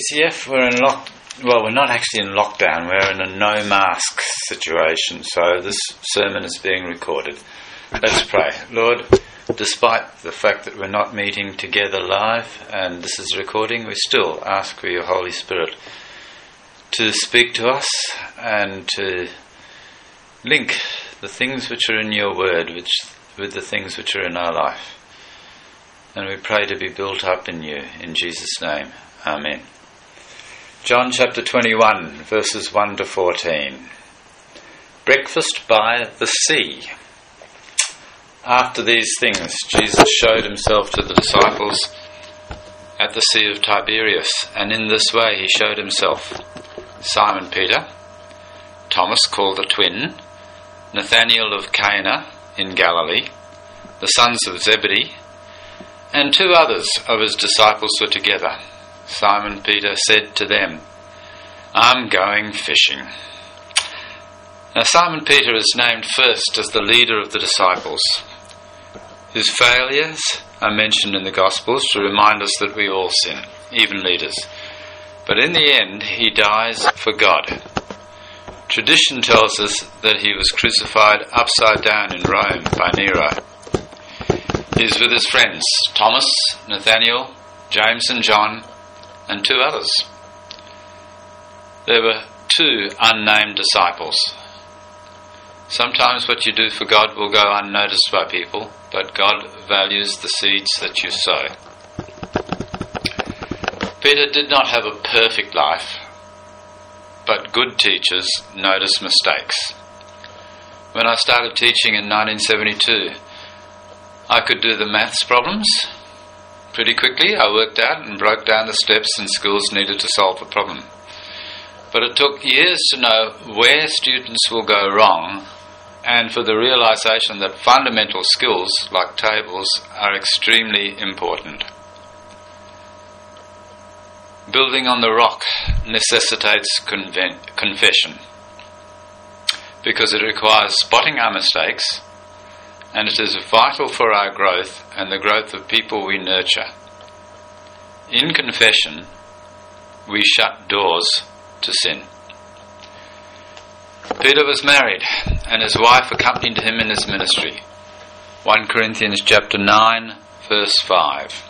BCF, we're not actually in lockdown, we're in a no mask situation, so this sermon is being recorded. Let's pray. Lord, despite the fact that we're not meeting together live and this is recording, we still ask for your Holy Spirit to speak to us and to link the things which are in your word with the things which are in our life. And we pray to be built up in you, in Jesus' name. Amen. John chapter 21, verses 1 to 14. Breakfast by the sea. After these things, Jesus showed himself to the disciples at the Sea of Tiberias, and in this way he showed himself: Simon Peter, Thomas called the twin, Nathanael of Cana in Galilee, the sons of Zebedee, and two others of his disciples were together. Simon Peter said to them, "I'm going fishing." Now Simon Peter is named first as the leader of the disciples. His failures are mentioned in the Gospels to remind us that we all sin, even leaders. But in the end, he dies for God. Tradition tells us that he was crucified upside down in Rome by Nero. He is with his friends, Thomas, Nathanael, James and John, and two others. There were two unnamed disciples. Sometimes what you do for God will go unnoticed by people, but God values the seeds that you sow. Peter did not have a perfect life, but good teachers notice mistakes. When I started teaching in 1972, I could do the maths problems pretty quickly. I worked out and broke down the steps and schools needed to solve the problem. But it took years to know where students will go wrong, and for the realization that fundamental skills like tables are extremely important. Building on the rock necessitates confession, because it requires spotting our mistakes, and it is vital for our growth and the growth of people we nurture. In confession, we shut doors to sin. Peter was married, and his wife accompanied him in his ministry. 1 Corinthians chapter 9, verse 5.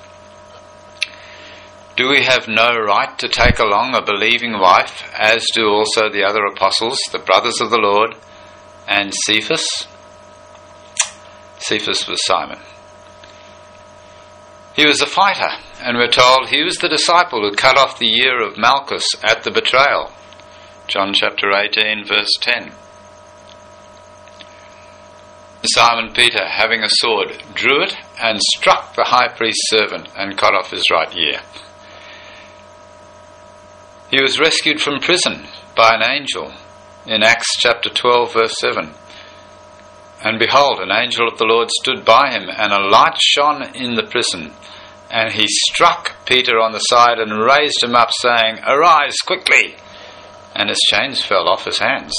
Do we have no right to take along a believing wife, as do also the other apostles, the brothers of the Lord, and Cephas? Cephas was Simon. He was a fighter, and we're told he was the disciple who cut off the ear of Malchus at the betrayal. John chapter 18, verse 10. Simon Peter, having a sword, drew it and struck the high priest's servant and cut off his right ear. He was rescued from prison by an angel in Acts chapter 12, verse 7. And behold, an angel of the Lord stood by him, and a light shone in the prison. And he struck Peter on the side and raised him up, saying, "Arise quickly!" And his chains fell off his hands.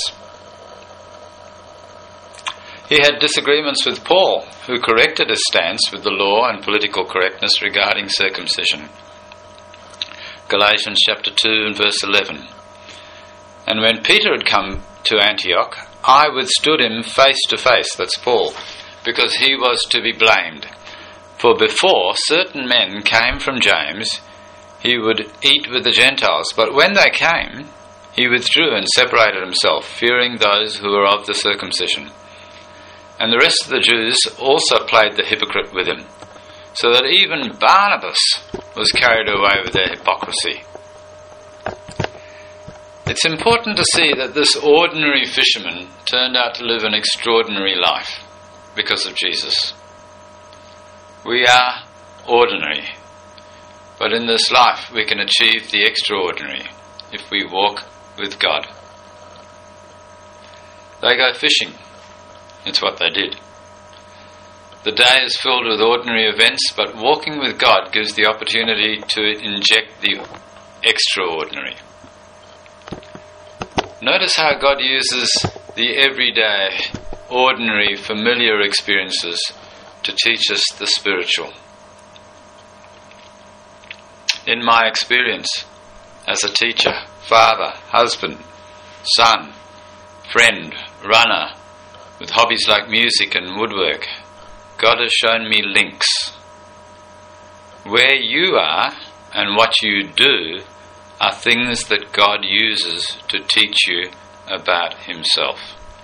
He had disagreements with Paul, who corrected his stance with the law and political correctness regarding circumcision. Galatians chapter 2 and verse 11. And when Peter had come to Antioch, I withstood him face to face, that's Paul, because he was to be blamed. For before certain men came from James, he would eat with the Gentiles, but when they came, he withdrew and separated himself, fearing those who were of the circumcision. And the rest of the Jews also played the hypocrite with him, so that even Barnabas was carried away with their hypocrisy. It's important to see that this ordinary fisherman turned out to live an extraordinary life because of Jesus. We are ordinary, but in this life we can achieve the extraordinary if we walk with God. They go fishing. It's what they did. The day is filled with ordinary events, but walking with God gives the opportunity to inject the extraordinary. Notice how God uses the everyday, ordinary, familiar experiences to teach us the spiritual. In my experience, as a teacher, father, husband, son, friend, runner, with hobbies like music and woodwork. God has shown me links. Where you are and what you do are things that God uses to teach you about himself.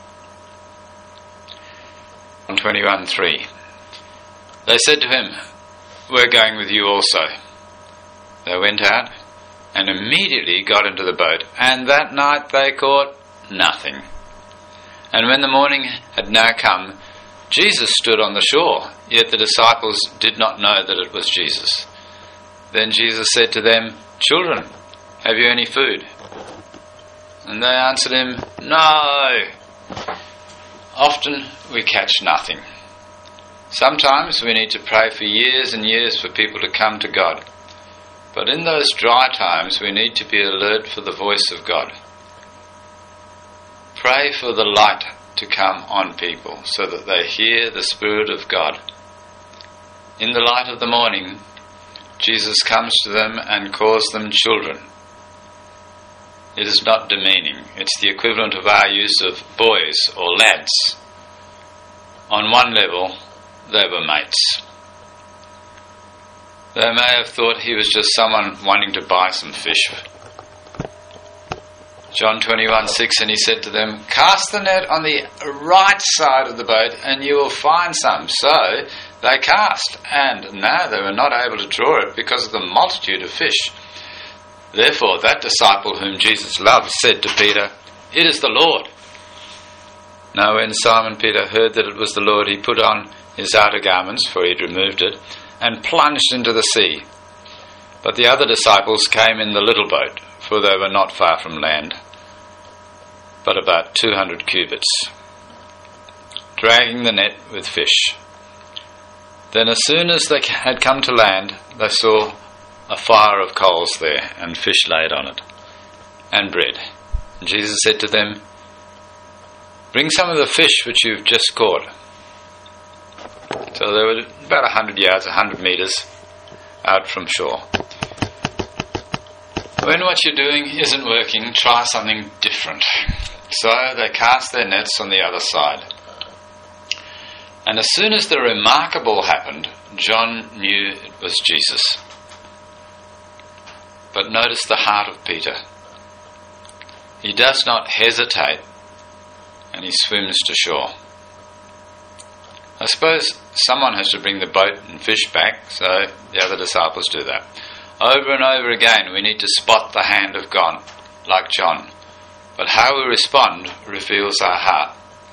21:3. They said to him, "We're going with you also." They went out and immediately got into the boat, and that night they caught nothing. And when the morning had now come, Jesus stood on the shore, yet the disciples did not know that it was Jesus. Then Jesus said to them, "Children, have you any food?" And they answered him, "No." Often we catch nothing. Sometimes we need to pray for years and years for people to come to God. But in those dry times we need to be alert for the voice of God. Pray for the light to come on people so that they hear the Spirit of God. In the light of the morning, Jesus comes to them and calls them children. It is not demeaning. It's the equivalent of our use of boys or lads. On one level, they were mates. They may have thought he was just someone wanting to buy some fish. John 21:6, and he said to them, "Cast the net on the right side of the boat and you will find some." So they cast, and now they were not able to draw it because of the multitude of fish. Therefore that disciple whom Jesus loved said to Peter, "It is the Lord." Now when Simon Peter heard that it was the Lord, he put on his outer garments, for he had removed it, and plunged into the sea. But the other disciples came in the little boat, for they were not far from land, but about 200 cubits, dragging the net with fish. Then as soon as they had come to land, they saw a fire of coals there, and fish laid on it, and bread. And Jesus said to them, "Bring some of the fish which you've just caught." So they were about 100 yards, 100 metres out from shore. When what you're doing isn't working, try something different. So they cast their nets on the other side. And as soon as the remarkable happened, John knew it was Jesus. But notice the heart of Peter. He does not hesitate, and he swims to shore. I suppose someone has to bring the boat and fish back, so the other disciples do that. Over and over again we need to spot the hand of God, like John. But how we respond reveals our heart.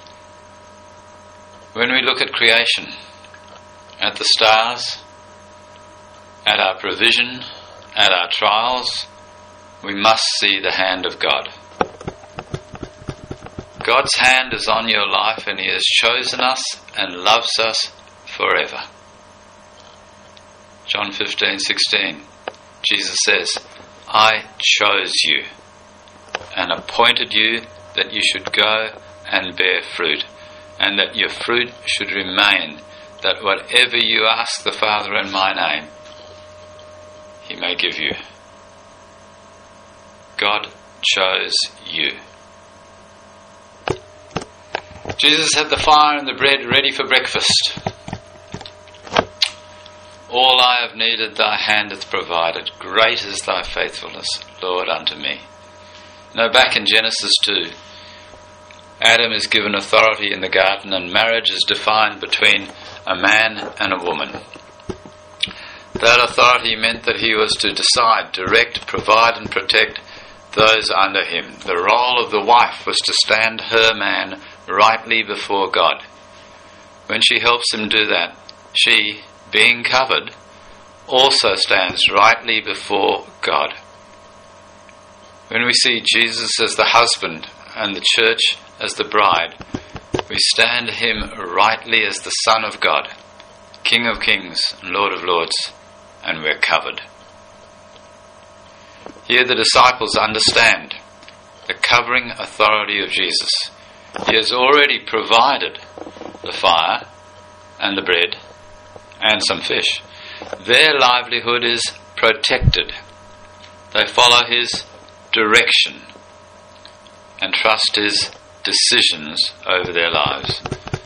When we look at creation, at the stars, at our provision, at our trials, we must see the hand of God. God's hand is on your life, and he has chosen us and loves us forever. John 15:16, Jesus says, "I chose you and appointed you that you should go and bear fruit, and that your fruit should remain, that whatever you ask the Father in my name, he may give you." God chose you. Jesus had the fire and the bread ready for breakfast. "All I have needed thy hand hath provided. Great is thy faithfulness, Lord, unto me." Now back in Genesis 2, Adam is given authority in the garden, and marriage is defined between a man and a woman. That authority meant that he was to decide, direct, provide and protect those under him. The role of the wife was to stand her man rightly before God. When she helps him do that, she, being covered, also stands rightly before God. When we see Jesus as the husband and the church as the bride, we stand him rightly as the Son of God, King of kings and Lord of lords, and we're covered. Here the disciples understand the covering authority of Jesus. He has already provided the fire and the bread and some fish. Their livelihood is protected. They follow his direction and trust his decisions over their lives.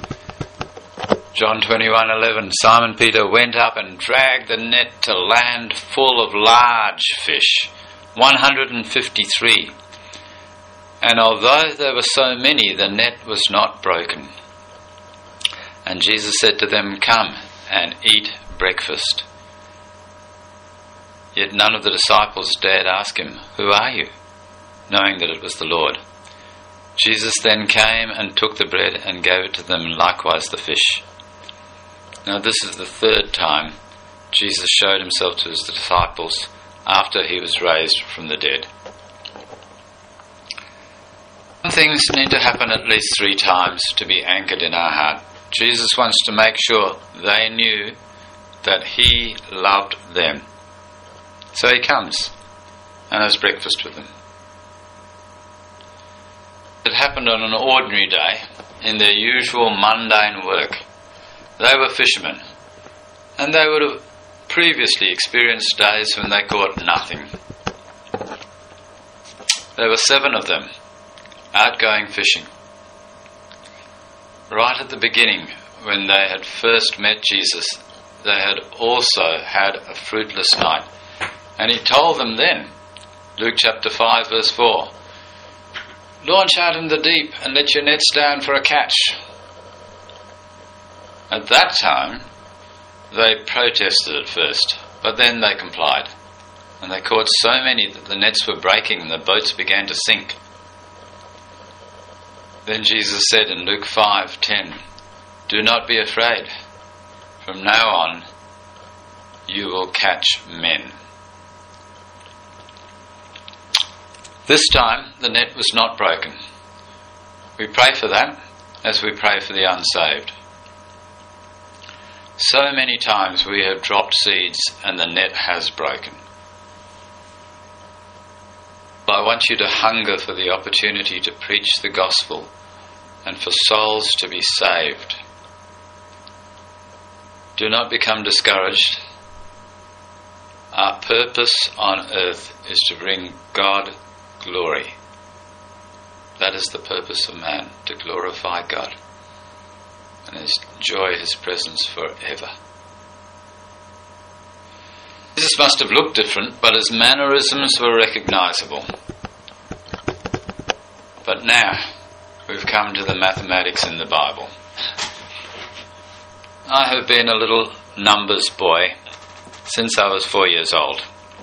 John 21:11, Simon Peter went up and dragged the net to land full of large fish, 153. And although there were so many, the net was not broken. And Jesus said to them, "Come and eat breakfast." Yet none of the disciples dared ask him, "Who are you?" knowing that it was the Lord. Jesus then came and took the bread and gave it to them, and likewise the fish. Now this is the third time Jesus showed himself to his disciples after he was raised from the dead. Some things need to happen at least 3 times to be anchored in our heart. Jesus wants to make sure they knew that he loved them. So he comes and has breakfast with them. It happened on an ordinary day in their usual mundane work. They were fishermen, and they would have previously experienced days when they caught nothing. There were 7 of them out going fishing. Right at the beginning, when they had first met Jesus, they had also had a fruitless night. And he told them then, Luke chapter 5 verse 4, "Launch out in the deep and let your nets down for a catch." At that time, they protested at first, but then they complied. And they caught so many that the nets were breaking and the boats began to sink. Then Jesus said in Luke 5:10, "Do not be afraid. From now on, you will catch men." This time, the net was not broken. We pray for that as we pray for the unsaved. So many times we have dropped seeds and the net has broken. I want you to hunger for the opportunity to preach the gospel and for souls to be saved. Do not become discouraged. Our purpose on earth is to bring God glory. That is the purpose of man, to glorify God and enjoy his presence forever. Jesus must have looked different, but his mannerisms were recognizable. But now we've come to the mathematics in the Bible. I have been a little numbers boy since I was 4 years old.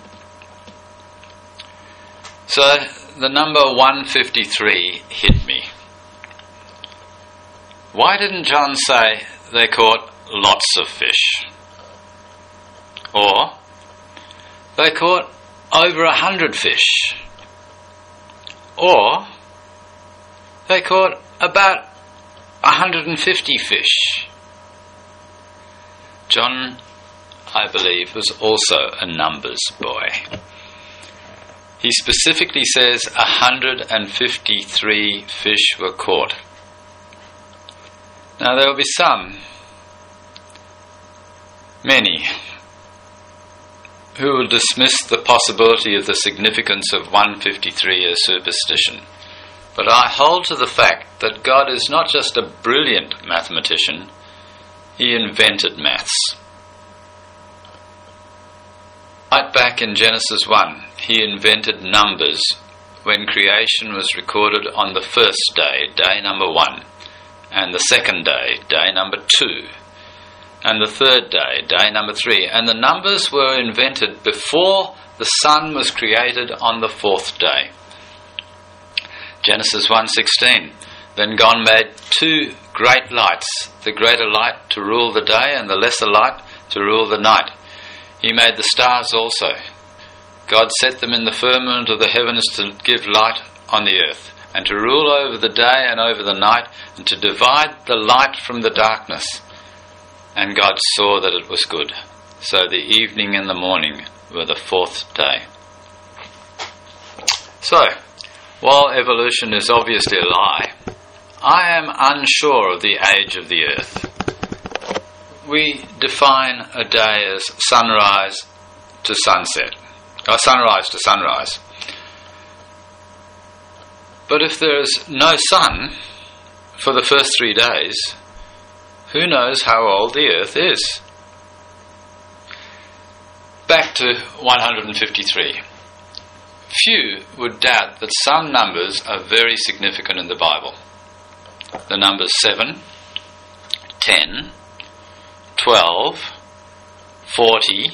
So the number 153 hit me. Why didn't John say they caught lots of fish? Or they caught over 100 fish? Or they caught about 150 fish? John, I believe, was also a numbers boy. He specifically says 153 fish were caught. Now there will be many, who will dismiss the possibility of the significance of 153 as superstition. But I hold to the fact that God is not just a brilliant mathematician, he invented maths. Right back in Genesis 1, he invented numbers when creation was recorded on the first day, day number 1, and the second day, day number 2, and the third day, day number 3. And the numbers were invented before the sun was created on the 4th day. Genesis 1:16, "Then God made 2 great lights, the greater light to rule the day and the lesser light to rule the night. He made the stars also. God set them in the firmament of the heavens to give light on the earth, and to rule over the day and over the night, and to divide the light from the darkness. And God saw that it was good. So the evening and the morning were the 4th day." So, while evolution is obviously a lie, I am unsure of the age of the earth. We define a day as sunrise to sunset, sunrise to sunrise. But if there is no sun for the first 3 days, who knows how old the earth is? Back to 153. Few would doubt that some numbers are very significant in the Bible. The numbers 7, 10, 12, 40,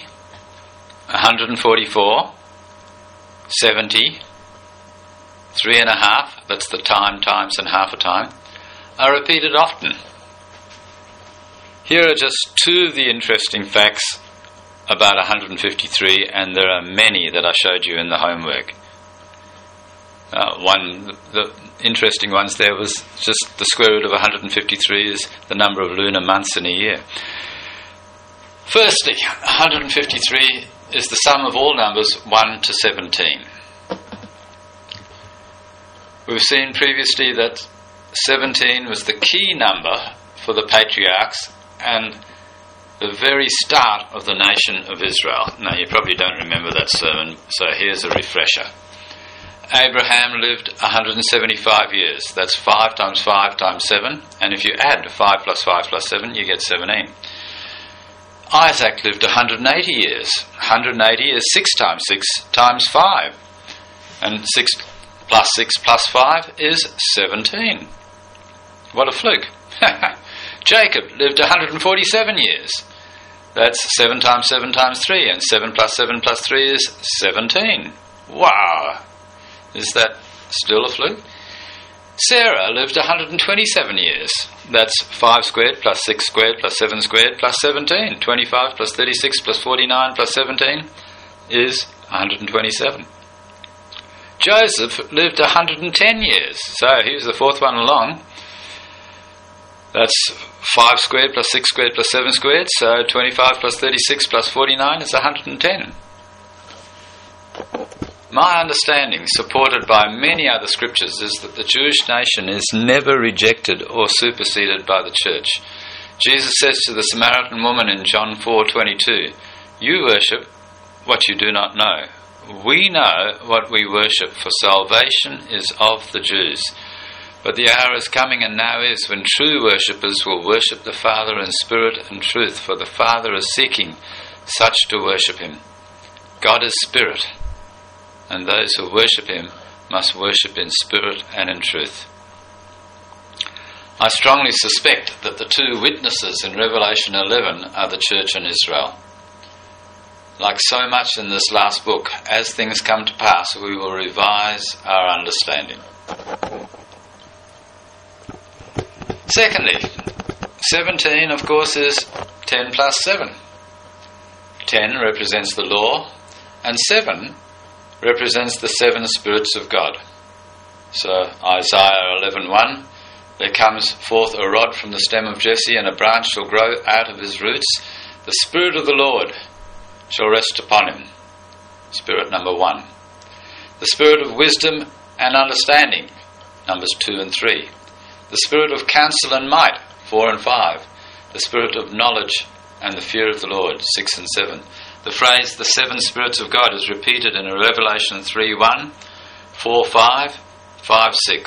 144, 70, 3.5, that's the time, times and half a time, are repeated often. Here are just two of the interesting facts about 153, and there are many that I showed you in the homework. The interesting ones there was just the square root of 153 is the number of lunar months in a year. Firstly, 153 is the sum of all numbers 1 to 17. We've seen previously that 17 was the key number for the patriarchs and the very start of the nation of Israel. Now, you probably don't remember that sermon, so here's a refresher. Abraham lived 175 years. That's 5 times 5 times 7. And if you add 5 plus 5 plus 7, you get 17. Isaac lived 180 years. 180 is 6 times 6 times 5. And 6 plus 5 is 17. What a fluke. Jacob lived 147 years. That's 7 times 7 times 3, and 7 plus 7 plus 3 is 17. Wow! Is that still a fluke? Sarah lived 127 years. That's 5 squared plus 6 squared plus 7 squared plus 17. 25 plus 36 plus 49 plus 17 is 127. Joseph lived 110 years. So he was the fourth one along. That's 5 squared plus 6 squared plus 7 squared, so 25 plus 36 plus 49 is 110. My understanding, supported by many other scriptures, is that the Jewish nation is never rejected or superseded by the church. Jesus says to the Samaritan woman in John 4:22, "You worship what you do not know. We know what we worship, for salvation is of the Jews. But the hour is coming, and now is, when true worshippers will worship the Father in spirit and truth, for the Father is seeking such to worship him. God is spirit, and those who worship him must worship in spirit and in truth." I strongly suspect that the two witnesses in Revelation 11 are the church in Israel. Like so much in this last book, as things come to pass, we will revise our understanding. Secondly, 17, of course, is 10 plus 7. 10 represents the law, and 7 represents the 7 spirits of God. So Isaiah 11:1, "There comes forth a rod from the stem of Jesse, and a branch shall grow out of his roots. The Spirit of the Lord shall rest upon him." Spirit number 1. The Spirit of wisdom and understanding, Numbers 2 and 3. The Spirit of counsel and might, 4 and 5. The Spirit of knowledge and the fear of the Lord, 6 and 7. The phrase, "the 7 spirits of God," is repeated in Revelation 3:1, 4:5, 5:6.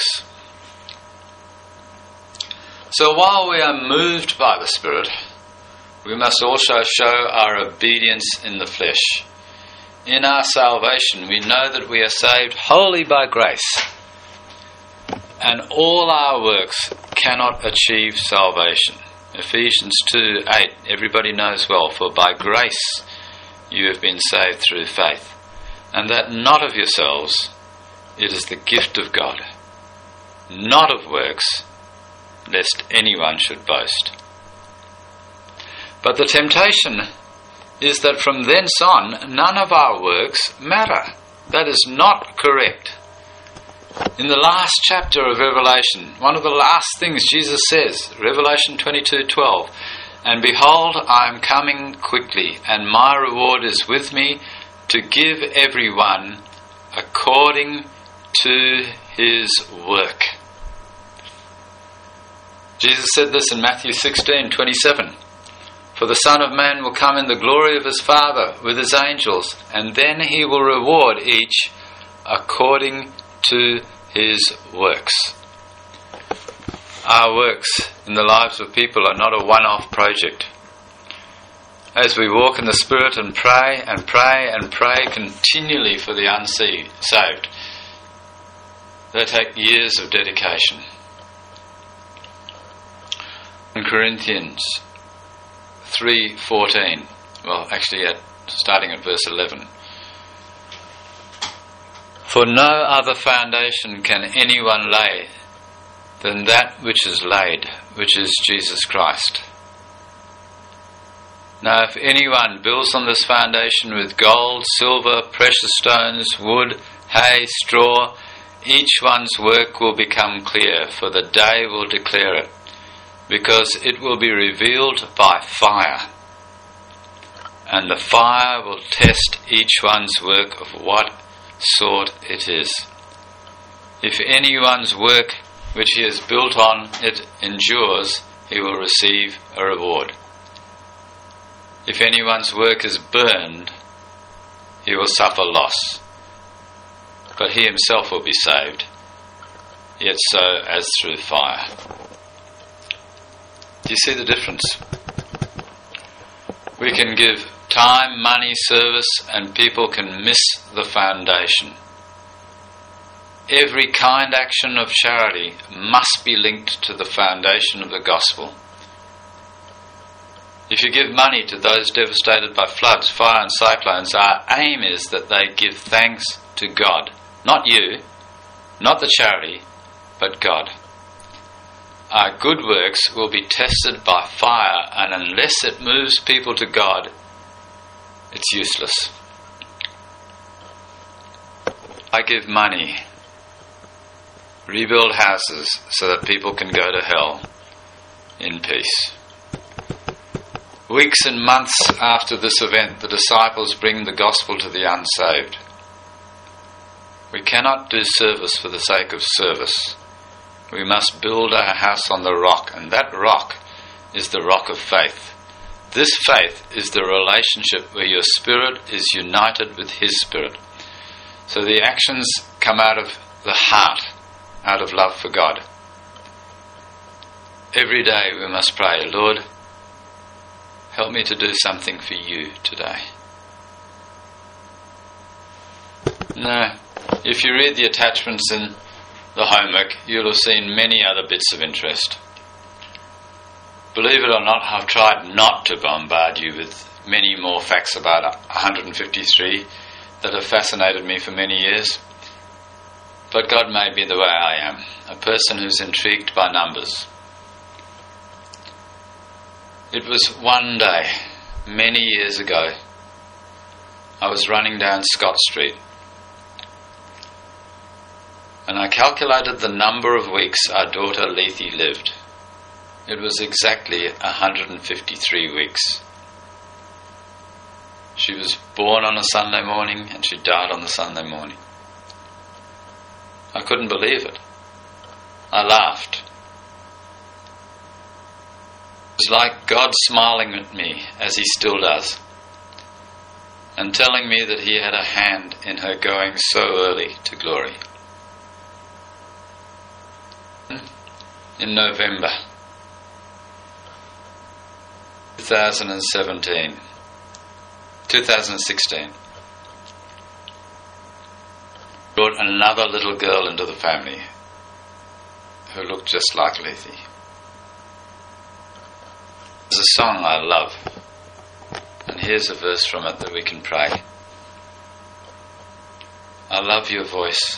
So while we are moved by the Spirit, we must also show our obedience in the flesh. In our salvation, we know that we are saved wholly by grace, and all our works cannot achieve salvation. Ephesians 2:8, everybody knows well, "For by grace you have been saved through faith, and that not of yourselves, it is the gift of God, not of works, lest anyone should boast." But the temptation is that from thence on, none of our works matter. That is not correct. In the last chapter of Revelation, one of the last things Jesus says, Revelation 22:12, "And behold, I am coming quickly, and my reward is with me to give everyone according to his work." Jesus said this in Matthew 16:27. For the Son of Man will come in the glory of his Father with his angels, and then he will reward each according to his works. Our works in the lives of people are not a one-off project. As we walk in the Spirit and pray and pray and pray continually for the unsaved, they take years of dedication. In Corinthians 3:14, well, actually starting at verse 11. For no other foundation can anyone lay than that which is laid, which is Jesus Christ. Now if anyone builds on this foundation with gold, silver, precious stones, wood, hay, straw, each one's work will become clear, for the day will declare it, because it will be revealed by fire. And the fire will test each one's work of what sort it is. If anyone's work which he has built on it endures, he will receive a reward. If anyone's work is burned, he will suffer loss, but he himself will be saved, yet so as through fire. Do you see the difference? We can give time, money, service, and people can miss the foundation. Every kind action of charity must be linked to the foundation of the gospel. If you give money to those devastated by floods, fire and cyclones, our aim is that they give thanks to God. Not you, not the charity, but God. Our good works will be tested by fire, and unless it moves people to God, it's useless. I give money, rebuild houses so that people can go to hell in peace. Weeks and months after this event, the disciples bring the gospel to the unsaved. We cannot do service for the sake of service. We must build our house on the rock, and that rock is the rock of faith. This faith is the relationship where your spirit is united with His Spirit. So the actions come out of the heart, out of love for God. Every day we must pray, Lord, help me to do something for you today. Now, if you read the attachments in the homework, you'll have seen many other bits of interest. Believe it or not, I've tried not to bombard you with many more facts about 153 that have fascinated me for many years. But God made me the way I am, a person who's intrigued by numbers. It was one day, many years ago, I was running down Scott Street, and I calculated the number of weeks our daughter Lethe lived. It was exactly 153 weeks. She was born on a Sunday morning and she died on the Sunday morning. I couldn't believe it. I laughed. It was like God smiling at me, as He still does, and telling me that He had a hand in her going so early to glory. In November 2016, brought another little girl into the family who looked just like Lethe. There's a song I love, and here's a verse from it that we can pray. I love your voice.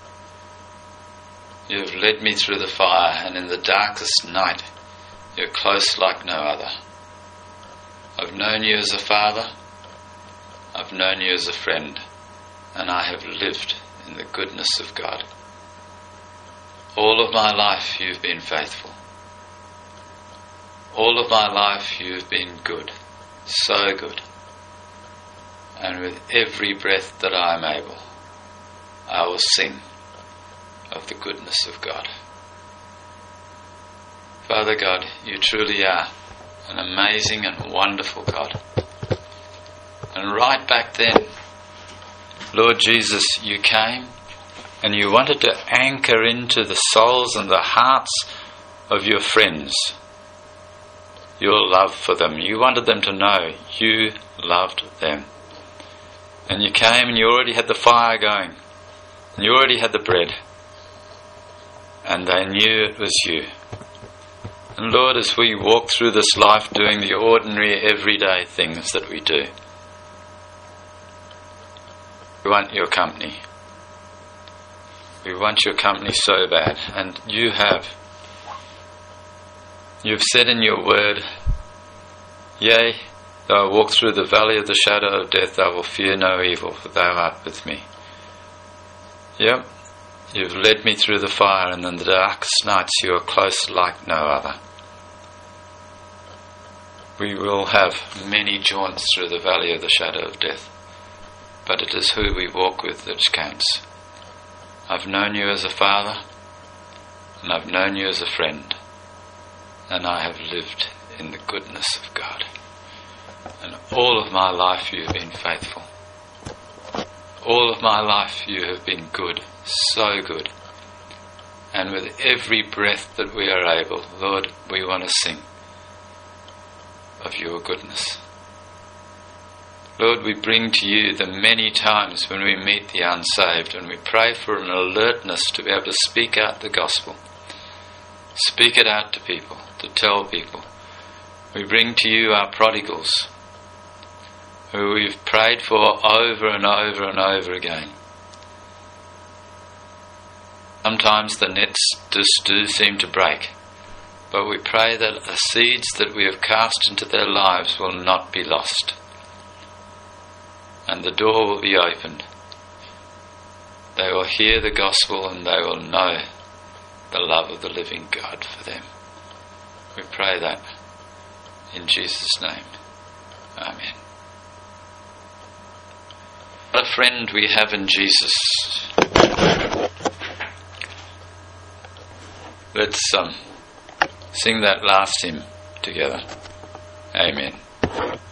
You have led me through the fire, and in the darkest night you're close like no other. I've known you as a father, I've known you as a friend, and I have lived in the goodness of God. All of my life you've been faithful. All of my life you've been good, so good. And with every breath that I am able, I will sing of the goodness of God. Father God, you truly are an amazing and wonderful God. And right back then, Lord Jesus, you came and you wanted to anchor into the souls and the hearts of your friends your love for them. You wanted them to know you loved them. And you came and you already had the fire going. And you already had the bread. And they knew it was you. And Lord, as we walk through this life doing the ordinary, everyday things that we do, we want your company. We want your company so bad. And you have. You've said in your word, yea, though I walk through the valley of the shadow of death, I will fear no evil, for thou art with me. Yep, you've led me through the fire, and in the darkest nights you are close like no other. We will have many jaunts through the valley of the shadow of death, but it is who we walk with that counts. I've known you as a father, and I've known you as a friend, and I have lived in the goodness of God. And all of my life you have been faithful. All of my life you have been good, so good. And with every breath that we are able, Lord, we want to sing of your goodness. Lord, we bring to you the many times when we meet the unsaved, and we pray for an alertness to be able to speak out the gospel. Speak it out to people, to tell people. We bring to you our prodigals, who we've prayed for over and over and over again. Sometimes the nets just do seem to break, but we pray that the seeds that we have cast into their lives will not be lost, and the door will be opened. They will hear the gospel and they will know the love of the living God for them. We pray that in Jesus' name. Amen. What a friend we have in Jesus. Let's sing that last hymn together. Amen.